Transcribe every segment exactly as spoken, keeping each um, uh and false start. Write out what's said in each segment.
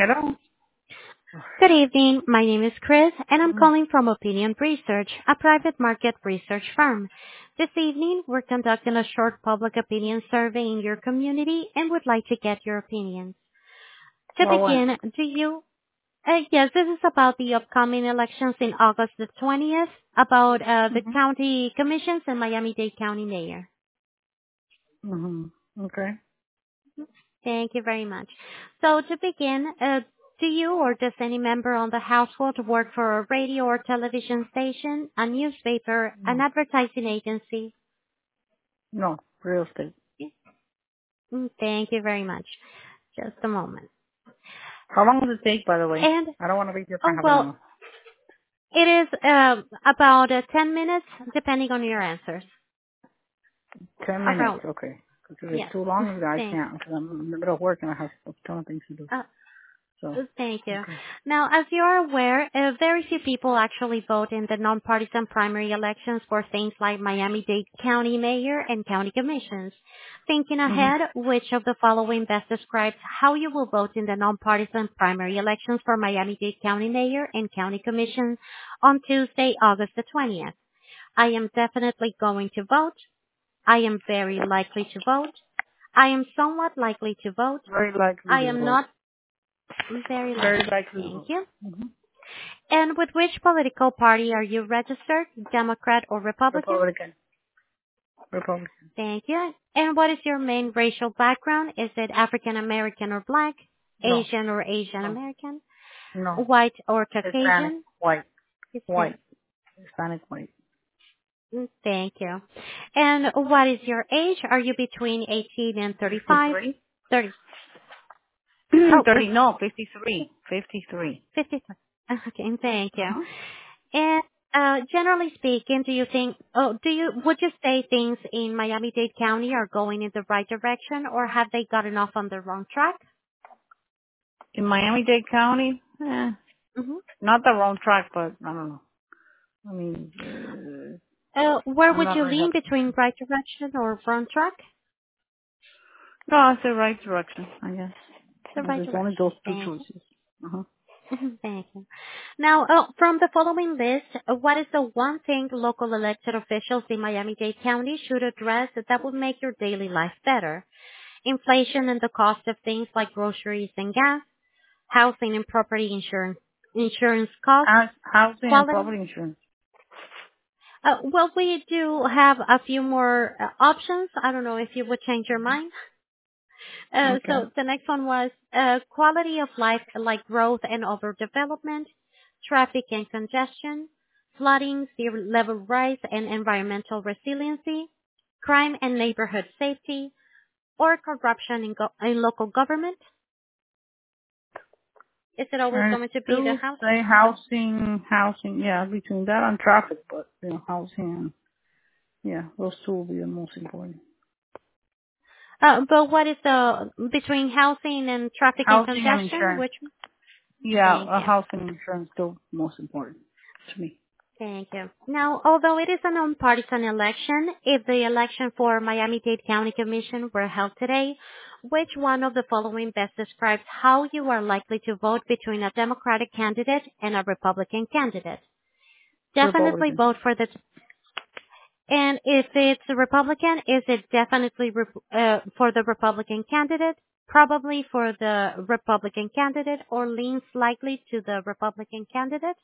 Hello. Good evening. My name is Chris, and I'm calling from Opinion Research, a private market research firm. This evening, we're conducting a short public opinion survey in your community and would like to get your opinions. To Well, what? begin, do you... Uh, yes, this is about the upcoming elections in August the twentieth, about uh, the Mhm. county commissions and Miami-Dade County mayor. Mhm. Okay. Thank you very much. So to begin, uh, do you or does any member on the household work for a radio or television station, a newspaper, an No. advertising agency? No. Real estate. Mm, Thank you very much. Just a moment. How long does it take, by the way? And, I don't want to be here for oh, half an well, hour. it is uh, about uh, ten minutes, depending on your answers. Ten minutes. Around, Okay. Because if it's yes. too long, I Thank can't. Because I'm in the middle of work and I have a ton of things to do. uh, So. Uh, Thank you. Okay. Now, as you are aware, uh, very few people actually vote in the nonpartisan primary elections for things like Miami-Dade County Mayor and County Commissions. Thinking Mhm. ahead, which of the following best describes how you will vote in the nonpartisan primary elections for Miami-Dade County Mayor and County Commission on Tuesday, August the twentieth? I am definitely going to vote. I am very likely to vote. I am somewhat likely to vote. Very likely I to am vote. not very Very likely. likely to Thank vote. you. Mhm. And with which political party are you registered, Democrat or Republican? Republican. Republican. Thank you. And what is your main racial background? Is it African American or Black, No. Asian or Asian No. American, No. white or Hispanic. Caucasian? White. Hispanic. White. Hispanic white. Mm, Thank you. And what is your age? Are you between eighteen and thirty-five? Fifty-three. thirty. Oh, Thirty. No. Fifty-three. Fifty-three. fifty-three. Okay, thank you. Uh-huh. And uh, generally speaking, do you think, oh, do you, would you say things in Miami-Dade County are going in the right direction, or have they gotten off on the wrong track? In Miami-Dade County, eh, hmm not the wrong track, but I don't know. I mean, uh, Uh, where I'm would not you very lean happy. between right direction or wrong track? No, it's the right direction, I guess. The Well, right there's only those direction. two Thank choices. Uh-huh. you. Thank you. Now, uh, from the following list, uh, what is the one thing local elected officials in Miami-Dade County should address that would make your daily life better? Inflation and the cost of things like groceries and gas, housing and property insurance, insurance costs, House, housing and quality. property insurance. Uh, well, we do have a few more uh, options. I don't know if you would change your mind. Uh, Okay. so the next one was uh, quality of life, like growth and overdevelopment, traffic and congestion, flooding, sea level rise and environmental resiliency, crime and neighborhood safety, or corruption in, go- in local government. Is it always I going to be the still house? say housing, housing, yeah, between that and traffic, but, you know, housing, yeah, those two will be the most important. Uh, but what is the between housing and traffic and Housing and congestion? insurance. Which? Yeah, Thank uh, you. housing and insurance still most important to me. Thank you. Now, although it is a nonpartisan election, if the election for Miami-Dade County Commission were held today, which one of the following best describes how you are likely to vote between a Democratic candidate and a Republican candidate? Definitely Republican. vote for the, and if it's a Republican, is it definitely rep- uh, for the Republican candidate? Probably for the Republican candidate, or leans likely to the Republican candidate?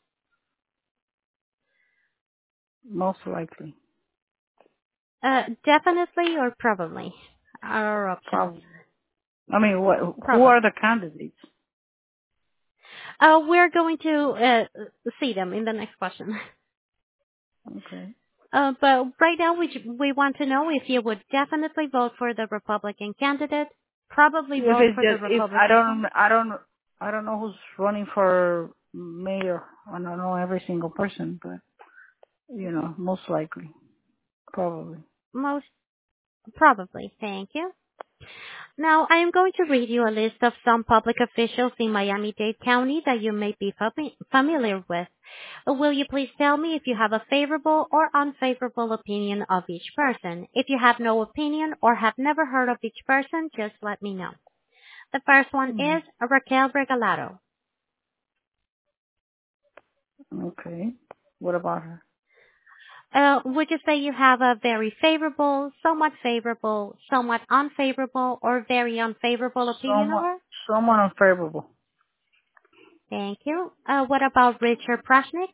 Most likely. Uh, definitely or probably are our options. Probably. I mean, what, who Probably. are the candidates? Uh, we're going to uh, see them in the next question. Okay. Uh, but right now we we want to know if you would definitely vote for the Republican candidate, probably If vote it's for the just, if I Republican don't, candidate. I don't, I don't know who's running for mayor. I don't know every single person, but you know, most likely, probably. Most probably. Thank you. Now, I am going to read you a list of some public officials in Miami-Dade County that you may be fami- familiar with. Uh, Will you please tell me if you have a favorable or unfavorable opinion of each person? If you have no opinion or have never heard of each person, just let me know. The first one Hmm. is Raquel Regalado. Okay. What about her? Uh, would you say you have a very favorable, somewhat favorable, somewhat unfavorable, or very unfavorable opinion of Someone, her? someone unfavorable. Thank you. Uh, what about Richard Prashnik?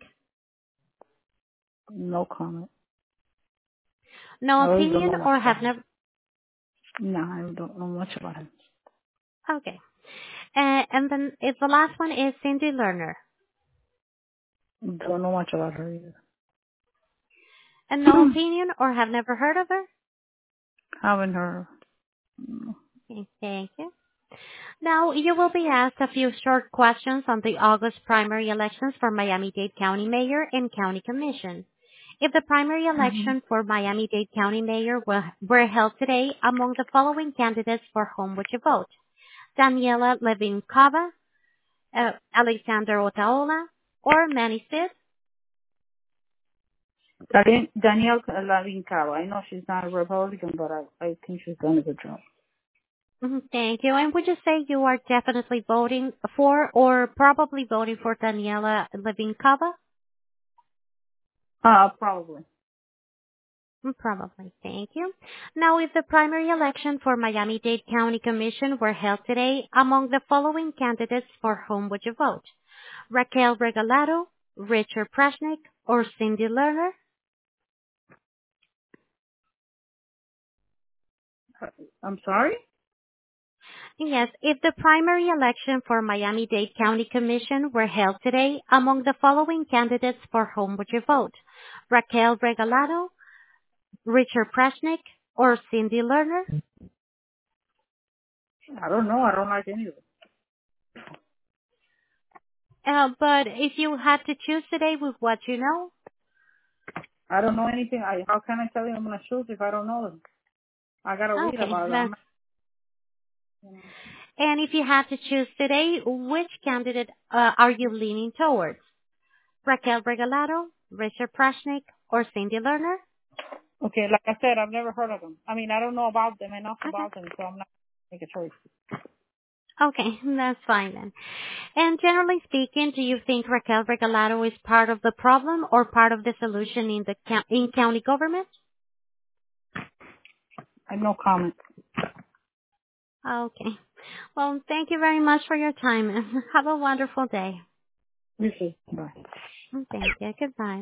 No comment. No I really don't opinion know much or about have him. never? No, I don't know much about him. Okay. Uh, and then if the last one is Cindy Lerner. Don't know much about her either. And no opinion or have never heard of her? Haven't heard. No. Okay, thank you. Now, you will be asked a few short questions on the August primary elections for Miami-Dade County Mayor and County Commission. If the primary Hmm. election for Miami-Dade County Mayor were, were held today, among the following candidates, for whom would you vote? Daniela Levin Cava, uh, Alexander Otaola, or Manny Sid? Dan- Danielle Lavincava. I know she's not a Republican, but I, I think she's done a good job. Mhm, thank you. And would you say you are definitely voting for or probably voting for Daniela Levin Cava? Uh, probably. Mm, Probably. Thank you. Now, if the primary election for Miami-Dade County Commission were held today, among the following candidates, for whom would you vote? Raquel Regalado, Richard Prashnik, or Cindy Lerner? I'm sorry? Yes, if the primary election for Miami-Dade County Commission were held today, among the following candidates, for whom would you vote? Raquel Regalado, Richard Prashnik, or Cindy Lerner? I don't know. I don't like any of them. Uh, but if you had to choose today with what you know, I don't know anything. I, how can I tell you I'm going to choose if I don't know them? I got to read okay, about that's them. You know. And if you had to choose today, which candidate uh, are you leaning towards? Raquel Regalado, Richard Prashnik, or Cindy Lerner? Okay, like I said, I've never heard of them. I mean, I don't know about them enough Okay. about them, so I'm not going to make a choice. Okay, that's fine then. And generally speaking, do you think Raquel Regalado is part of the problem or part of the solution in the co- in county government? I have no comment. Okay. Well, thank you very much for your time and have a wonderful day. You see. Bye. Thank you. Goodbye.